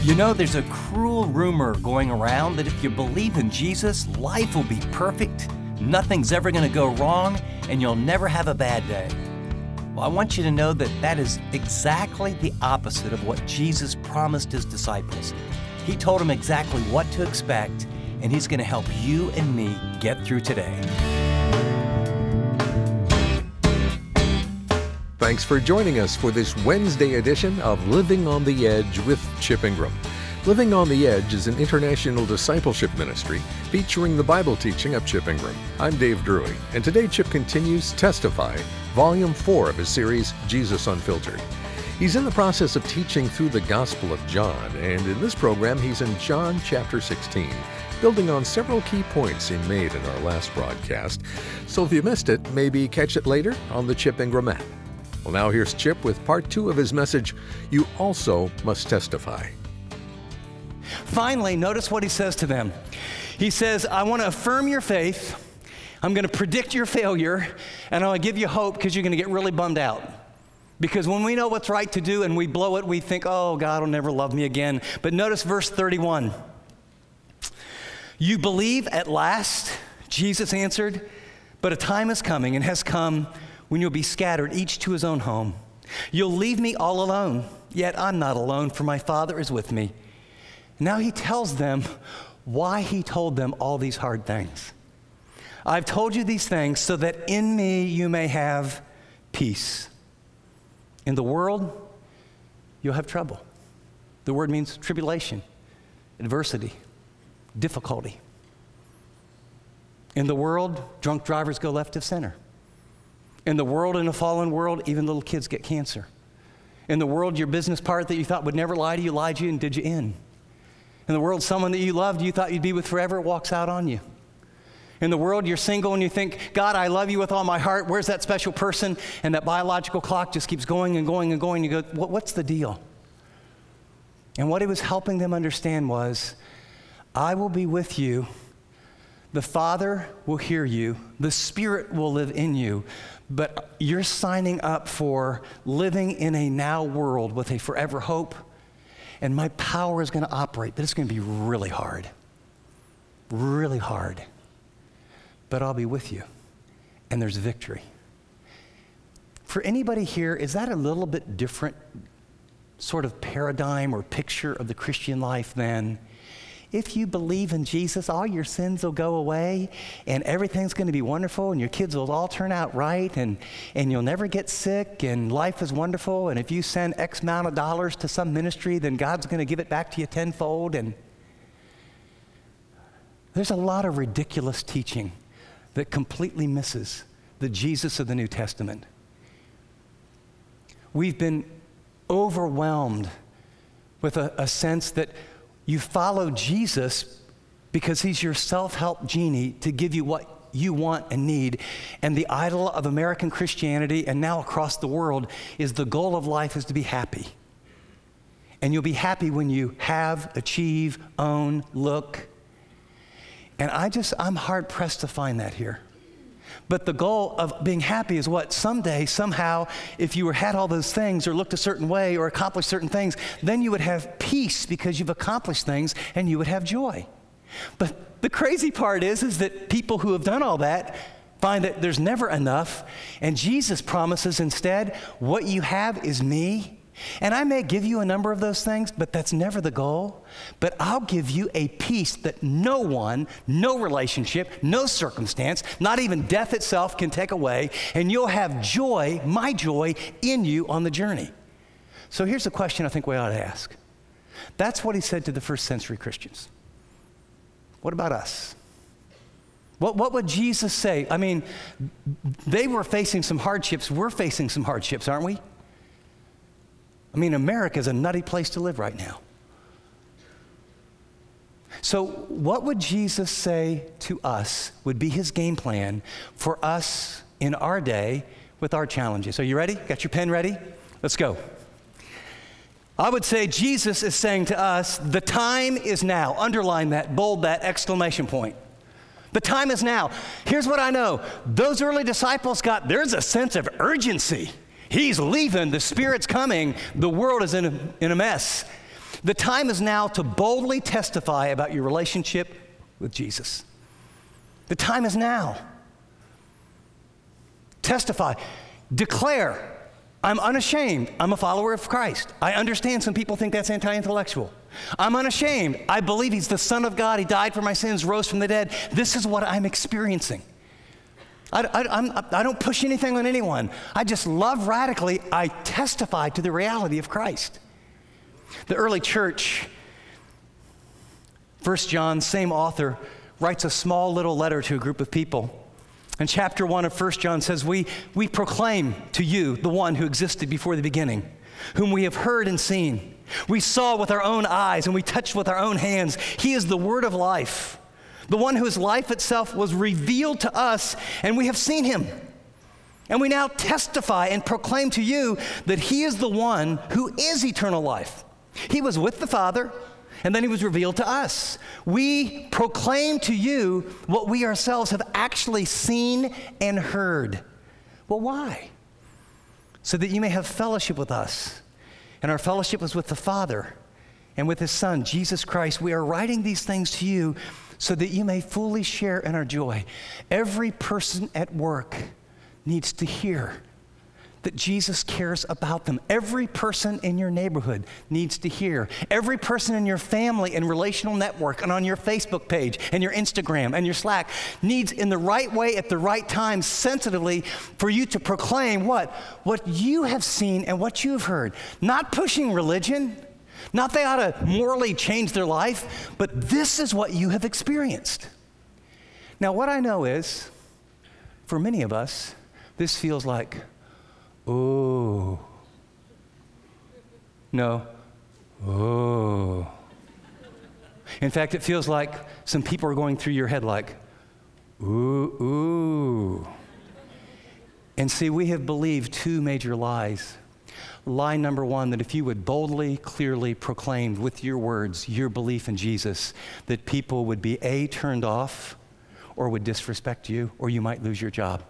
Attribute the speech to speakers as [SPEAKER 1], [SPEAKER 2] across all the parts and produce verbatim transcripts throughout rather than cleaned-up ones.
[SPEAKER 1] You know, there's a cruel rumor going around that if you believe in Jesus, life will be perfect, nothing's ever going to go wrong, and you'll never have a bad day. Well, I want you to know that that is exactly the opposite of what Jesus promised his disciples. He told them exactly what to expect, and he's going to help you and me get through today.
[SPEAKER 2] Thanks for joining us for this Wednesday edition of Living on the Edge with Chip Ingram. Living on the Edge is an international discipleship ministry featuring the Bible teaching of Chip Ingram. I'm Dave Drury, and today Chip continues Testify, Volume four of his series, Jesus Unfiltered. He's in the process of teaching through the Gospel of John, and in this program he's in John chapter sixteen, building on several key points he made in our last broadcast. So if you missed it, maybe catch it later on the Chip Ingram app. Well, now here's Chip with part two of his message, You Also Must Testify.
[SPEAKER 1] Finally, notice what he says to them. He says, I want to affirm your faith, I'm going to predict your failure, and I'm going to give you hope because you're going to get really bummed out. Because when we know what's right to do and we blow it, we think, oh, God will never love me again. But notice verse thirty-one. You believe at last, Jesus answered, but a time is coming and has come when you'll be scattered, each to his own home. You'll leave me all alone, yet I'm not alone, for my Father is with me. Now he tells them why he told them all these hard things. I've told you these things so that in me you may have peace. In the world, you'll have trouble. The word means tribulation, adversity, difficulty. In the world, drunk drivers go left of center. In the world, in a fallen world, even little kids get cancer. In the world, your business partner that you thought would never lie to you, lied to you and did you in. In the world, someone that you loved, you thought you'd be with forever, walks out on you. In the world, you're single and you think, God, I love you with all my heart. Where's that special person? And that biological clock just keeps going and going and going. You go, what, what's the deal? And what he was helping them understand was, I will be with you. The Father will hear you. The Spirit will live in you. But you're signing up for living in a now world with a forever hope. And my power is going to operate, but it's going to be really hard. Really hard. But I'll be with you. And there's victory. For anybody here, is that a little bit different sort of paradigm or picture of the Christian life than if you believe in Jesus, all your sins will go away and everything's going to be wonderful and your kids will all turn out right and, and you'll never get sick and life is wonderful, and if you send X amount of dollars to some ministry, then God's going to give it back to you tenfold. And there's a lot of ridiculous teaching that completely misses the Jesus of the New Testament. We've been overwhelmed with a, a sense that you follow Jesus because he's your self-help genie to give you what you want and need. And the idol of American Christianity and now across the world is the goal of life is to be happy. And you'll be happy when you have, achieve, own, look. And I just, I'm hard pressed to find that here. But the goal of being happy is what? Someday, somehow, if you were, had all those things or looked a certain way or accomplished certain things, then you would have peace because you've accomplished things and you would have joy. But the crazy part is, is that people who have done all that find that there's never enough. And Jesus promises instead, what you have is me. And I may give you a number of those things, but that's never the goal. But I'll give you a peace that no one, no relationship, no circumstance, not even death itself can take away. And you'll have joy, my joy, in you on the journey. So here's the question I think we ought to ask. That's what he said to the first century Christians. What about us? What, what would Jesus say? I mean, they were facing some hardships. We're facing some hardships, aren't we? I mean, America is a nutty place to live right now. So what would Jesus say to us would be his game plan for us in our day with our challenges? Are you ready? Got your pen ready? Let's go. I would say Jesus is saying to us, the time is now. Underline that, bold that, exclamation point. The time is now. Here's what I know. Those early disciples got, there's a sense of urgency. He's leaving, the Spirit's coming, the world is in a, in a mess. The time is now to boldly testify about your relationship with Jesus. The time is now. Testify. Declare, I'm unashamed. I'm a follower of Christ. I understand some people think that's anti-intellectual. I'm unashamed. I believe he's the Son of God. He died for my sins, rose from the dead. This is what I'm experiencing. I, I, I'm, I don't push anything on anyone. I just love radically. I testify to the reality of Christ. The early church, First John, same author, writes a small little letter to a group of people. And chapter one of First John says, we, we proclaim to you the one who existed before the beginning, whom we have heard and seen. We saw with our own eyes and we touched with our own hands. He is the word of life, the one whose life itself was revealed to us, and we have seen him. And we now testify and proclaim to you that he is the one who is eternal life. He was with the Father, and then he was revealed to us. We proclaim to you what we ourselves have actually seen and heard. Well, why? So that you may have fellowship with us. And our fellowship is with the Father and with his Son, Jesus Christ. We are writing these things to you so that you may fully share in our joy. Every person at work needs to hear that Jesus cares about them. Every person in your neighborhood needs to hear. Every person in your family and relational network and on your Facebook page and your Instagram and your Slack needs, in the right way at the right time, sensitively, for you to proclaim what? What you have seen and what you have heard. Not pushing religion, not they ought to morally change their life, but this is what you have experienced. Now, what I know is, for many of us, this feels like, oh. No. Oh. In fact, it feels like some people are going through your head like, ooh, ooh. And see, we have believed two major lies. Lie number one, that if you would boldly, clearly proclaim with your words your belief in Jesus, that people would be A, turned off, or would disrespect you, or you might lose your job.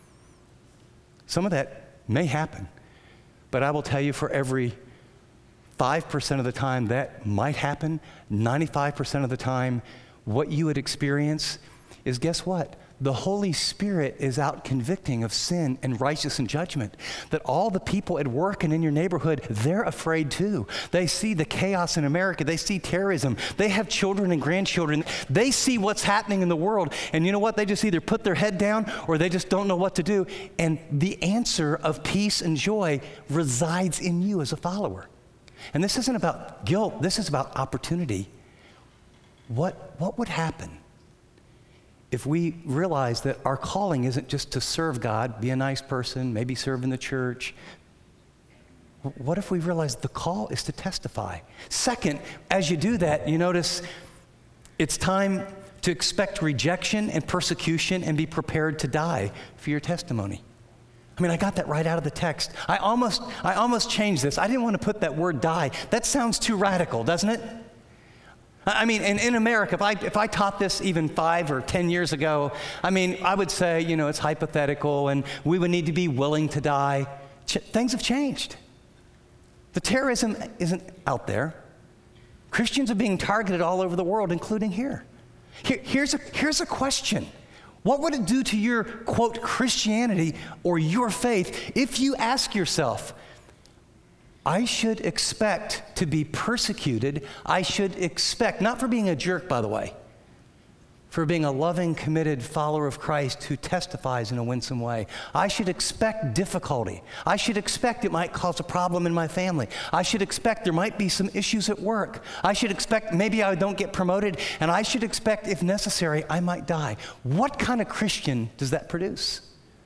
[SPEAKER 1] Some of that may happen, but I will tell you, for every five percent of the time that might happen, ninety-five percent of the time, what you would experience is, guess what? The Holy Spirit is out convicting of sin and righteousness and judgment. That all the people at work and in your neighborhood, they're afraid too. They see the chaos in America. They see terrorism. They have children and grandchildren. They see what's happening in the world. And you know what? They just either put their head down or they just don't know what to do. And the answer of peace and joy resides in you as a follower. And this isn't about guilt. This is about opportunity. What, what would happen if we realize that our calling isn't just to serve God, be a nice person, maybe serve in the church? What if we realize the call is to testify? Second, as you do that, you notice it's time to expect rejection and persecution and be prepared to die for your testimony. I mean, I got that right out of the text. I almost, I almost changed this. I didn't want to put that word die. That sounds too radical, doesn't it? I mean, in, in America, if I, if I taught this even five or ten years ago, I mean, I would say, you know, it's hypothetical and we would need to be willing to die. Ch- things have changed. The terrorism isn't out there. Christians are being targeted all over the world, including here. here here's, a, here's a question. What would it do to your, quote, Christianity or your faith if you ask yourself, I should expect to be persecuted. I should expect, not for being a jerk, by the way, for being a loving, committed follower of Christ who testifies in a winsome way. I should expect difficulty. I should expect it might cause a problem in my family. I should expect there might be some issues at work. I should expect maybe I don't get promoted, and I should expect, if necessary, I might die. What kind of Christian does that produce?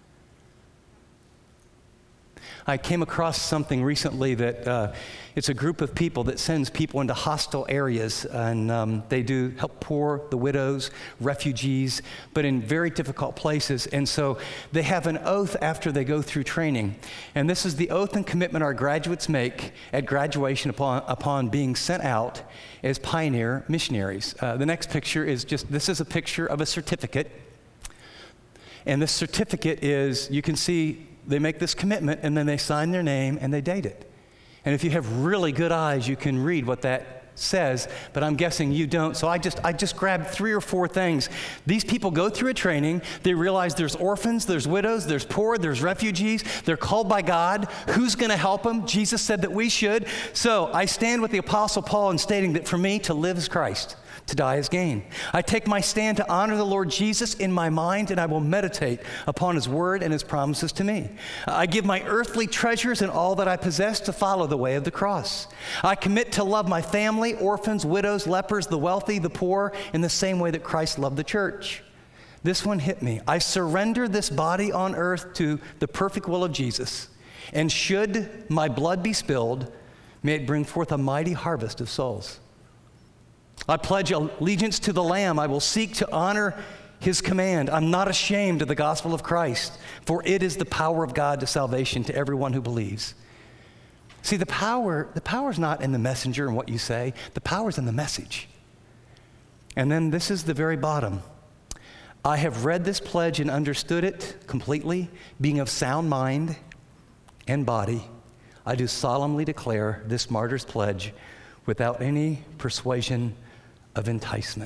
[SPEAKER 1] I came across something recently that uh, it's a group of people that sends people into hostile areas, and um, they do help poor, the widows, refugees, but in very difficult places. And so they have an oath after they go through training. And this is the oath and commitment our graduates make at graduation upon, upon being sent out as pioneer missionaries. Uh, the next picture is just, this is a picture of a certificate. And this certificate is, you can see, they make this commitment and then they sign their name and they date it. And if you have really good eyes, you can read what that says, but I'm guessing you don't. So I just I just grabbed three or four things. These people go through a training. They realize there's orphans, there's widows, there's poor, there's refugees. They're called by God. Who's going to help them? Jesus said that we should. So I stand with the Apostle Paul in stating that for me, to live is Christ, to die is gain. I take my stand to honor the Lord Jesus in my mind, and I will meditate upon his word and his promises to me. I give my earthly treasures and all that I possess to follow the way of the cross. I commit to love my family, orphans, widows, lepers, the wealthy, the poor, in the same way that Christ loved the church. This one hit me. I surrender this body on earth to the perfect will of Jesus, and should my blood be spilled, may it bring forth a mighty harvest of souls. I pledge allegiance to the Lamb. I will seek to honor his command. I'm not ashamed of the gospel of Christ, for it is the power of God to salvation to everyone who believes. See, the power, the power's not in the messenger and what you say. The power's in the message. And then this is the very bottom. I have read this pledge and understood it completely, being of sound mind and body. I do solemnly declare this martyr's pledge without any persuasion of enticement.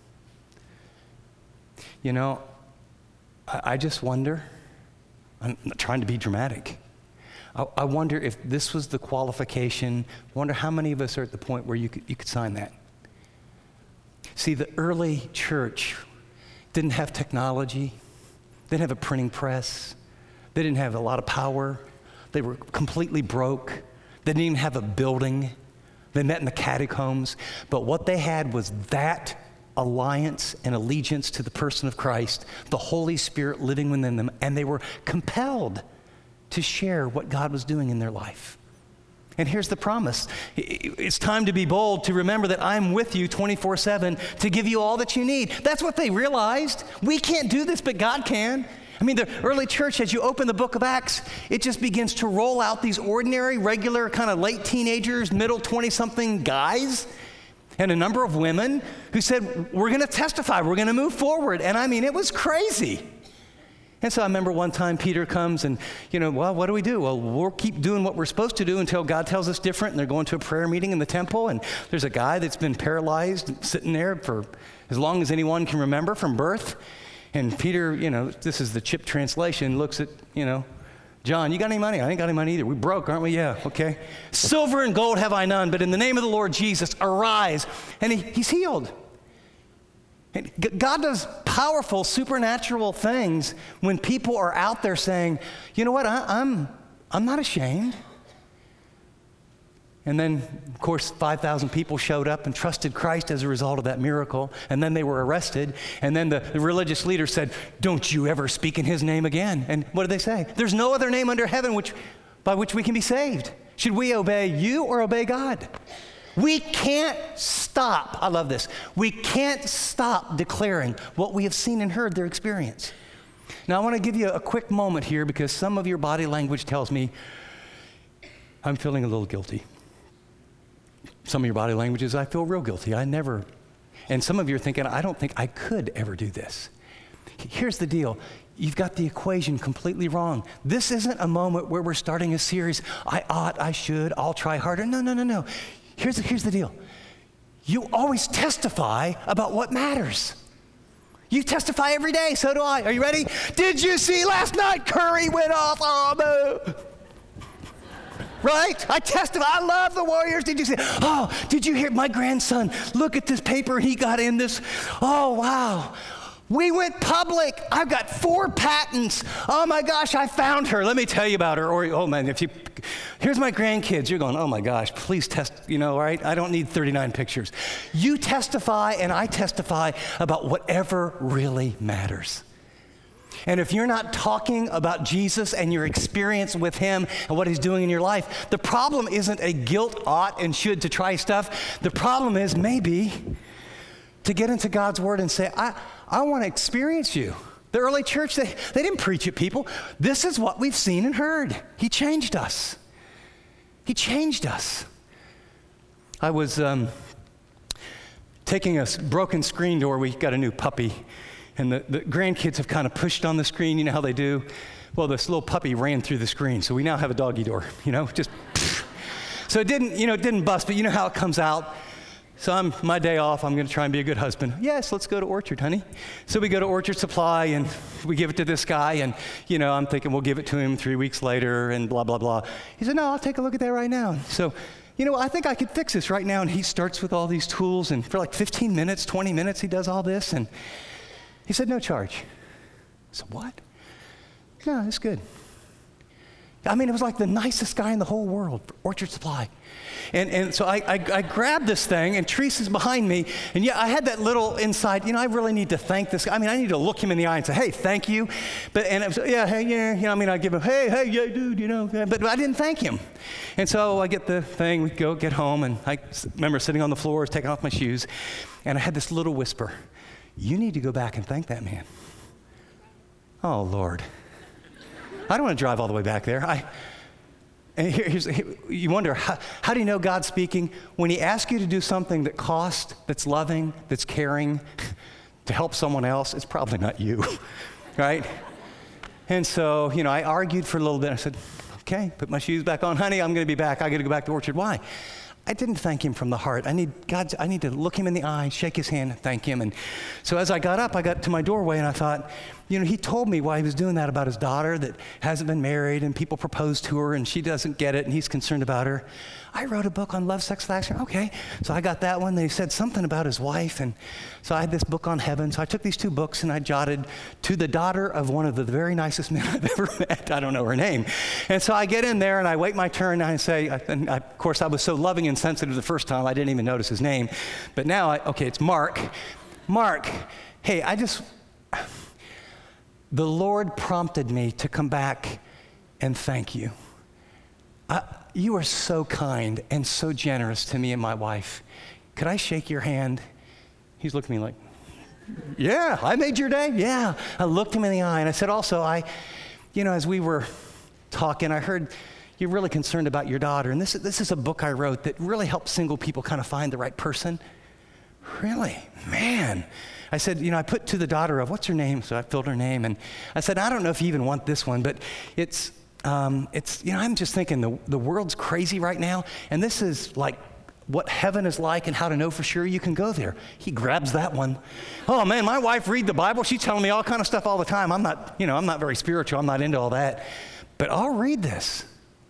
[SPEAKER 1] You know, I, I just wonder, I'm not trying to be dramatic. I, I wonder if this was the qualification. I wonder how many of us are at the point where you could, you could sign that. See, the early church didn't have technology, they didn't have a printing press, they didn't have a lot of power, they were completely broke, they didn't even have a building. They met in the catacombs, but what they had was that alliance and allegiance to the person of Christ, the Holy Spirit living within them, and they were compelled to share what God was doing in their life. And here's the promise. It's time to be bold, to remember that I'm with you twenty-four seven to give you all that you need. That's what they realized. We can't do this, but God can. I mean, the early church, as you open the book of Acts, it just begins to roll out these ordinary, regular, kind of late teenagers, middle twenty-something guys, and a number of women who said, we're going to testify, we're going to move forward. And I mean, it was crazy. And so I remember one time Peter comes and, you know, well, what do we do? Well, we'll keep doing what we're supposed to do until God tells us different. And they're going to a prayer meeting in the temple, and there's a guy that's been paralyzed sitting there for as long as anyone can remember from birth. And Peter, you know, this is the chip translation, looks at, you know, John, you got any money? I ain't got any money either. We broke, aren't we? Yeah, okay. Silver and gold have I none, but in the name of the Lord Jesus, arise. And he, he's healed. And God does powerful, supernatural things when people are out there saying, you know what, I, I'm, I'm not ashamed. And then, of course, five thousand people showed up and trusted Christ as a result of that miracle. And then they were arrested. And then the, the religious leader said, don't you ever speak in his name again. And what did they say? There's no other name under heaven which, by which we can be saved. Should we obey you or obey God? We can't stop. I love this. We can't stop declaring what we have seen and heard their experience. Now, I want to give you a quick moment here because some of your body language tells me I'm feeling a little guilty. Some of your body language is, I feel real guilty. I never, and some of you are thinking, I don't think I could ever do this. Here's the deal. You've got the equation completely wrong. This isn't a moment where we're starting a series. I ought, I should, I'll try harder. No, no, no, no. Here's the, here's the deal. You always testify about what matters. You testify every day, so do I. Are you ready? Did you see last night Curry went off? Oh, no. Right? I testify. I love the Warriors. Did you see? Oh, did you hear my grandson? Look at this paper he got in this. Oh, wow. We went public. I've got four patents. Oh my gosh, I found her. Let me tell you about her. Or, oh man, if you, here's my grandkids. You're going, oh my gosh, please test, you know, right? I don't need thirty-nine pictures. You testify and I testify about whatever really matters. And if you're not talking about Jesus and your experience with him and what he's doing in your life, the problem isn't a guilt, ought, and should to try stuff. The problem is maybe to get into God's word and say, I, I want to experience you. The early church, they, they didn't preach at people. This is what we've seen and heard. He changed us. He changed us. I was um, taking a broken screen door. We got a new puppy. And the, the grandkids have kind of pushed on the screen. You know how they do? Well, this little puppy ran through the screen. So we now have a doggy door, you know, just. Pfft. So it didn't, you know, it didn't bust, but you know how it comes out. So I'm, my day off, I'm going to try and be a good husband. Yes, let's go to Orchard, honey. So we go to Orchard Supply, and we give it to this guy, and, you know, I'm thinking we'll give it to him three weeks later, and blah, blah, blah. He said, no, I'll take a look at that right now. So, you know, I think I could fix this right now. And he starts with all these tools, and for like fifteen minutes, twenty minutes, he does all this, and he said, no charge. I said, what? No, it's good. I mean, it was like the nicest guy in the whole world, Orchard Supply. And and so I, I, I grabbed this thing, and Teresa's behind me, and yeah, I had that little inside, you know, I really need to thank this guy. I mean, I need to look him in the eye and say, hey, thank you. But, and it was, yeah, hey, yeah, you know, I mean, I give him, hey, hey, yeah, dude, you know, but, but I didn't thank him. And so I get the thing, we go get home, and I remember sitting on the floor, taking off my shoes, and I had this little whisper, you need to go back and thank that man. Oh, Lord. I don't want to drive all the way back there. I, and here, here's, here, you wonder, how, how do you know God's speaking? When he asks you to do something that costs, that's loving, that's caring, to help someone else, it's probably not you, right? And so, you know, I argued for a little bit. I said, okay, put my shoes back on. Honey, I'm going to be back. I got to go back to Orchard. Why? I didn't thank him from the heart. I need God. I need to look him in the eye, shake his hand, and thank him. And so as I got up, I got to my doorway, and I thought, you know, he told me why he was doing that about his daughter that hasn't been married, and people propose to her, and she doesn't get it, and he's concerned about her. I wrote a book on love, sex, attraction. Okay, so I got that one. They said something about his wife, and so I had this book on heaven. So I took these two books, and I jotted, to the daughter of one of the very nicest men I've ever met. I don't know her name. And so I get in there, and I wait my turn, and I say, and I, of course, I was so loving and sensitive the first time, I didn't even notice his name. But now, I, okay, it's Mark. Mark, hey, I just, the Lord prompted me to come back and thank you. I, you are so kind and so generous to me and my wife. Could I shake your hand? He's looking at me like, yeah, I made your day. Yeah. I looked him in the eye, and I said also, I, you know, as we were talking, I heard you're really concerned about your daughter. And this, this is a book I wrote that really helps single people kind of find the right person. Really? Man. I said, you know, I put to the daughter of, what's her name? So I filled her name. And I said, I don't know if you even want this one, but it's, um, it's, you know, I'm just thinking the, the world's crazy right now. And this is like what heaven is like and how to know for sure you can go there. He grabs that one. Oh man, my wife read the Bible. She's telling me all kind of stuff all the time. I'm not, you know, I'm not very spiritual. I'm not into all that. But I'll read this.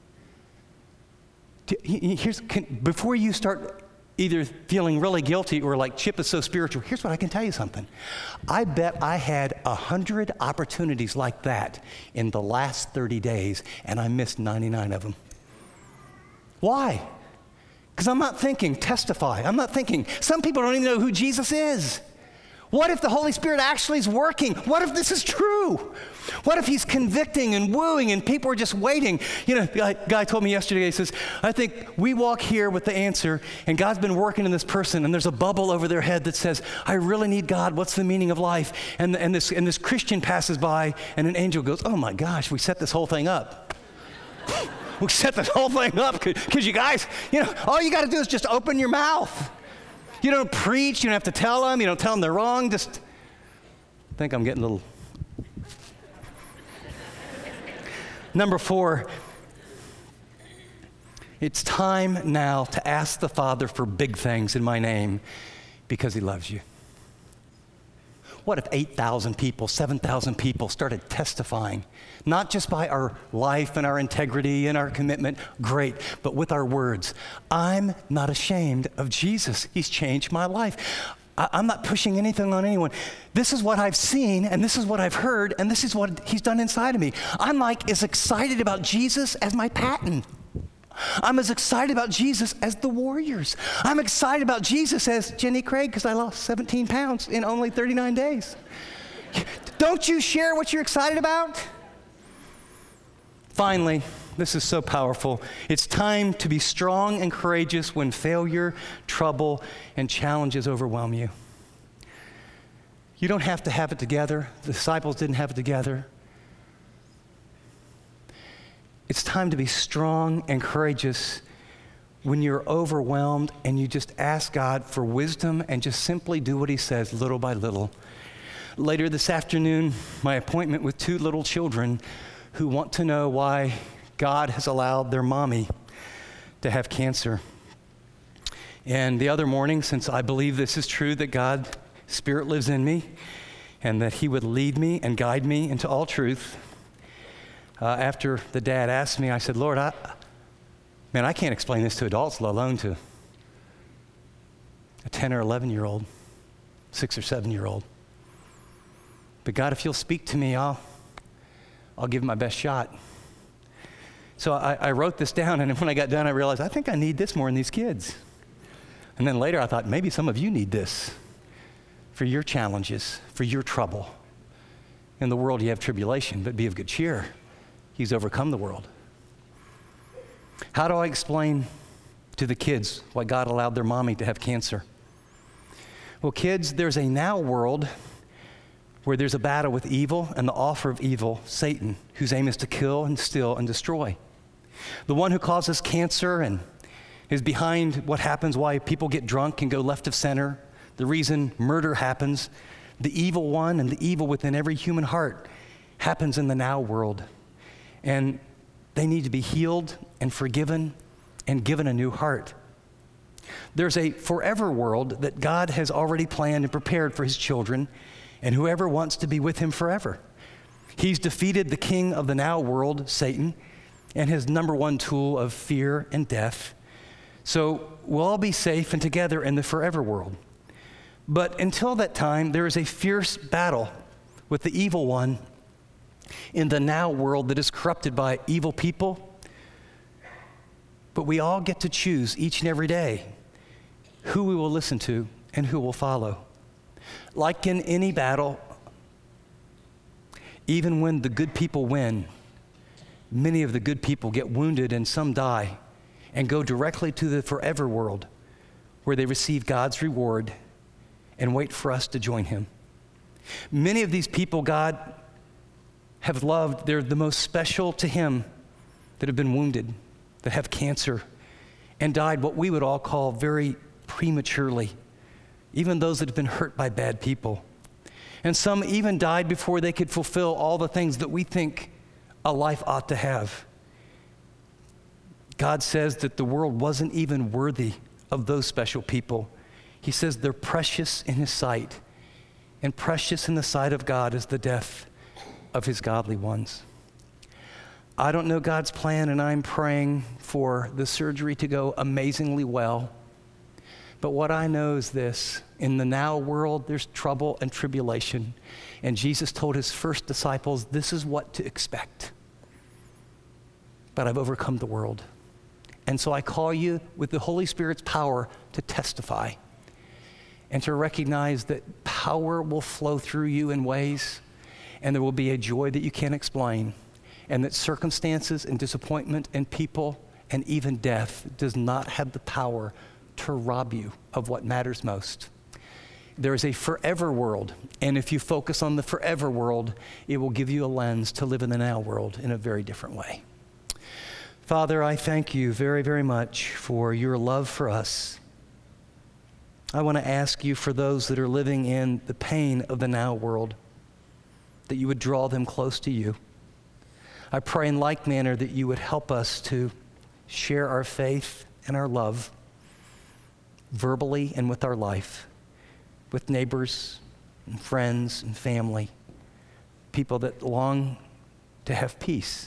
[SPEAKER 1] Here's, can, before you start either feeling really guilty or like Chip is so spiritual, here's what I can tell you something. I bet I had a hundred opportunities like that in the last thirty days, and I missed ninety-nine of them. Why? Because I'm not thinking, testify. I'm not thinking, some people don't even know who Jesus is. What if the Holy Spirit actually is working? What if this is true? What if he's convicting and wooing and people are just waiting? You know, a guy told me yesterday, he says, I think we walk here with the answer and God's been working in this person and there's a bubble over their head that says, I really need God. What's the meaning of life? And, and, this, and this Christian passes by and an angel goes, oh my gosh, we set this whole thing up. We set this whole thing up because you guys, you know, all you got to do is just open your mouth. You don't preach, you don't have to tell them, you don't tell them they're wrong, just I think I'm getting a little. Number four, it's time now to ask the Father for big things in my name because he loves you. What if eight thousand people, seven thousand people started testifying, not just by our life and our integrity and our commitment, great, but with our words. I'm not ashamed of Jesus. He's changed my life. I, I'm not pushing anything on anyone. This is what I've seen, and this is what I've heard, and this is what he's done inside of me. I'm like as excited about Jesus as my Patton. I'm as excited about Jesus as the Warriors. I'm excited about Jesus as Jenny Craig because I lost seventeen pounds in only thirty-nine days. Don't you share what you're excited about? Finally, this is so powerful. It's time to be strong and courageous when failure, trouble, and challenges overwhelm you. You don't have to have it together. The disciples didn't have it together. It's time to be strong and courageous when you're overwhelmed and you just ask God for wisdom and just simply do what he says little by little. Later this afternoon, my appointment with two little children who want to know why God has allowed their mommy to have cancer. And the other morning, since I believe this is true, that God's Spirit lives in me and that he would lead me and guide me into all truth, uh, after the dad asked me, I said, Lord, I, man, I can't explain this to adults, let alone to a ten or eleven-year-old, six or seven-year-old. But God, if you'll speak to me, I'll, I'll give it my best shot. So I, I wrote this down, and when I got done, I realized, I think I need this more than these kids. And then later I thought, maybe some of you need this for your challenges, for your trouble. In the world you have tribulation, but be of good cheer. He's overcome the world. How do I explain to the kids why God allowed their mommy to have cancer? Well, kids, there's a now world where there's a battle with evil and the author of evil, Satan, whose aim is to kill and steal and destroy. The one who causes cancer and is behind what happens, why people get drunk and go left of center, the reason murder happens, the evil one and the evil within every human heart happens in the now world. And they need to be healed and forgiven and given a new heart. There's a forever world that God has already planned and prepared for his children and whoever wants to be with him forever. He's defeated the king of the now world, Satan, and his number one tool of fear and death. So we'll all be safe and together in the forever world. But until that time, there is a fierce battle with the evil one in the now world that is corrupted by evil people. But we all get to choose each and every day who we will listen to and who will follow. Like in any battle, even when the good people win, many of the good people get wounded and some die and go directly to the forever world where they receive God's reward and wait for us to join him. Many of these people God have loved, they're the most special to him, that have been wounded, that have cancer, and died what we would all call very prematurely, even those that have been hurt by bad people. And some even died before they could fulfill all the things that we think a life ought to have. God says that the world wasn't even worthy of those special people. He says they're precious in his sight, and precious in the sight of God is the death of his godly ones. I don't know God's plan, and I'm praying for the surgery to go amazingly well. But what I know is this: in the now world, there's trouble and tribulation. And Jesus told his first disciples, this is what to expect. But I've overcome the world. And so I call you with the Holy Spirit's power to testify and to recognize that power will flow through you in ways, and there will be a joy that you can't explain, and that circumstances and disappointment and people and even death does not have the power to rob you of what matters most. There is a forever world, and if you focus on the forever world, it will give you a lens to live in the now world in a very different way. Father, I thank you very, very much for your love for us. I want to ask you for those that are living in the pain of the now world, that you would draw them close to you. I pray in like manner that you would help us to share our faith and our love verbally and with our life, with neighbors and friends and family, people that long to have peace.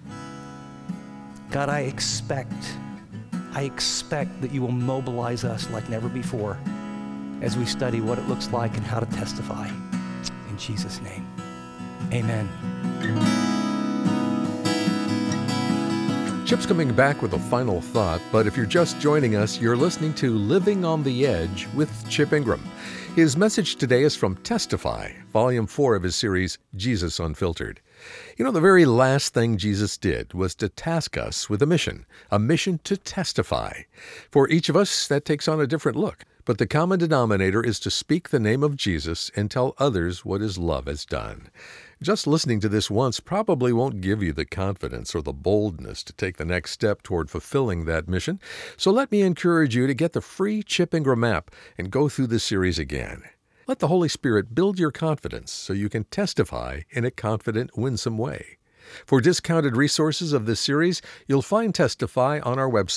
[SPEAKER 1] God, I expect, I expect that you will mobilize us like never before as we study what it looks like and how to testify. In Jesus' name, amen.
[SPEAKER 2] Chip's coming back with a final thought, but if you're just joining us, you're listening to Living on the Edge with Chip Ingram. His message today is from Testify, Volume four of his series, Jesus Unfiltered. You know, the very last thing Jesus did was to task us with a mission, a mission to testify. For each of us, that takes on a different look, but the common denominator is to speak the name of Jesus and tell others what his love has done. Just listening to this once probably won't give you the confidence or the boldness to take the next step toward fulfilling that mission. So let me encourage you to get the free Chip Ingram app and go through this series again. Let the Holy Spirit build your confidence so you can testify in a confident, winsome way. For discounted resources of this series, you'll find Testify on our website,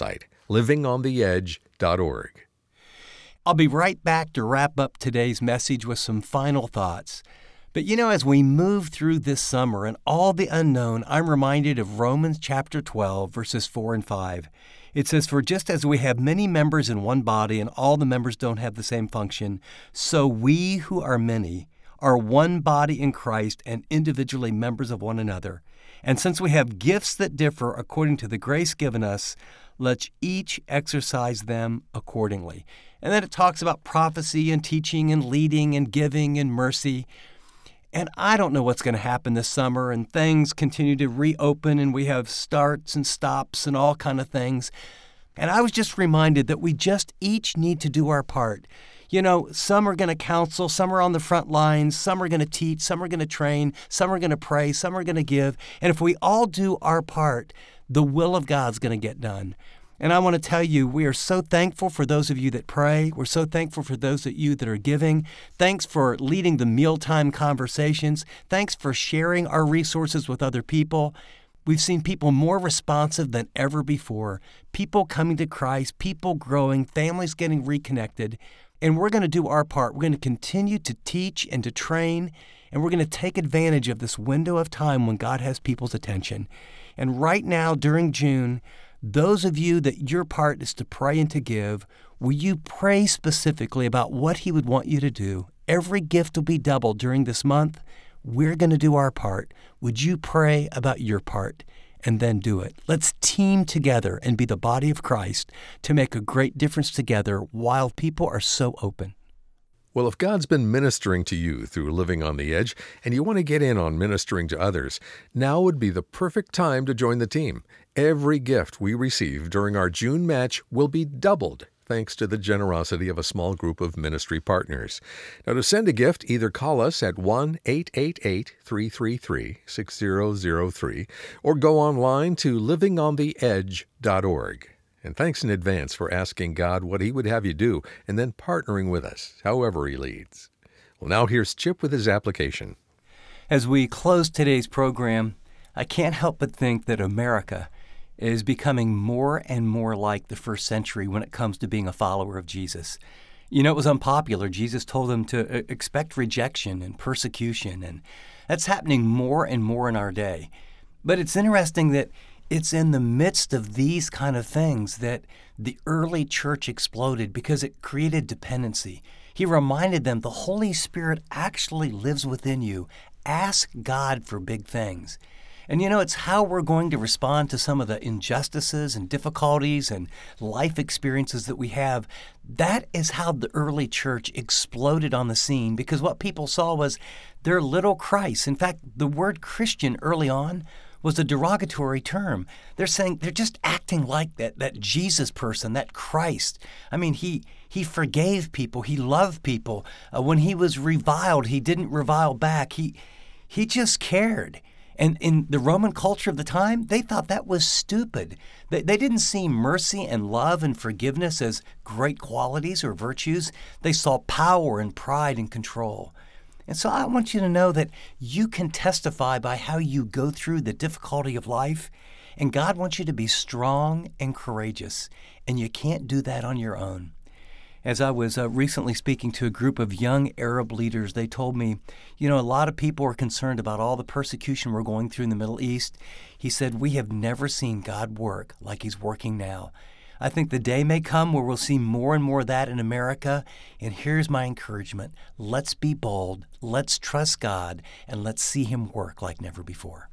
[SPEAKER 2] living on the edge dot org.
[SPEAKER 1] I'll be right back to wrap up today's message with some final thoughts. But you know, as we move through this summer and all the unknown, I'm reminded of Romans chapter twelve, verses four and five. It says, "For just as we have many members in one body and all the members don't have the same function, so we who are many are one body in Christ and individually members of one another. And since we have gifts that differ according to the grace given us, let each exercise them accordingly." And then it talks about prophecy and teaching and leading and giving and mercy. And I don't know what's going to happen this summer, and things continue to reopen, and we have starts and stops and all kind of things. And I was just reminded that we just each need to do our part. You know, some are going to counsel, some are on the front lines, some are going to teach, some are going to train, some are going to pray, some are going to give. And if we all do our part, the will of God's going to get done. And I want to tell you, we are so thankful for those of you that pray. We're so thankful for those of you that are giving. Thanks for leading the mealtime conversations. Thanks for sharing our resources with other people. We've seen people more responsive than ever before. People coming to Christ, people growing, families getting reconnected. And we're going to do our part. We're going to continue to teach and to train, and we're going to take advantage of this window of time when God has people's attention. And right now, during June, those of you that your part is to pray and to give, will you pray specifically about what He would want you to do? Every gift will be doubled during this month. We're going to do our part. Would you pray about your part and then do it? Let's team together and be the body of Christ to make a great difference together while people are so open.
[SPEAKER 2] Well, if God's been ministering to you through Living on the Edge and you want to get in on ministering to others, now would be the perfect time to join the team. Every gift we receive during our June match will be doubled thanks to the generosity of a small group of ministry partners. Now, to send a gift, either call us at one eight eight eight, three three three, six zero zero three or go online to living on the edge dot org. And thanks in advance for asking God what He would have you do and then partnering with us, however He leads. Well, now here's Chip with his application.
[SPEAKER 1] As we close today's program, I can't help but think that America is becoming more and more like the first century when it comes to being a follower of Jesus. You know, it was unpopular. Jesus told them to expect rejection and persecution, and that's happening more and more in our day. But it's interesting that it's in the midst of these kind of things that the early church exploded because it created dependency. He reminded them the Holy Spirit actually lives within you. Ask God for big things. And you know, it's how we're going to respond to some of the injustices and difficulties and life experiences that we have. That is how the early church exploded on the scene, because what people saw was their little Christ. In fact, the word Christian early on was a derogatory term. They're saying they're just acting like that, that Jesus person, that Christ. I mean, he he forgave people. He loved people. Uh, when he was reviled, he didn't revile back. He he just cared. And in the Roman culture of the time, they thought that was stupid. They, they didn't see mercy and love and forgiveness as great qualities or virtues. They saw power and pride and control. And so I want you to know that you can testify by how you go through the difficulty of life, and God wants you to be strong and courageous, and you can't do that on your own. As I was uh, recently speaking to a group of young Arab leaders, they told me, you know, a lot of people are concerned about all the persecution we're going through in the Middle East. He said, we have never seen God work like He's working now. I think the day may come where we'll see more and more of that in America. And here's my encouragement. Let's be bold, let's trust God, and let's see Him work like never before.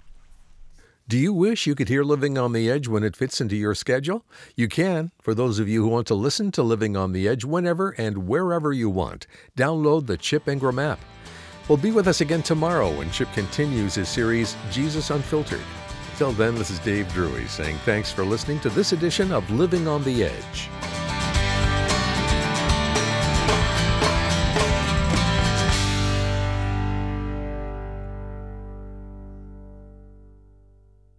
[SPEAKER 2] Do you wish you could hear Living on the Edge when it fits into your schedule? You can, for those of you who want to listen to Living on the Edge whenever and wherever you want. Download the Chip Ingram app. Well, be with us again tomorrow when Chip continues his series, Jesus Unfiltered. Until then, this is Dave Drury saying thanks for listening to this edition of Living on the Edge.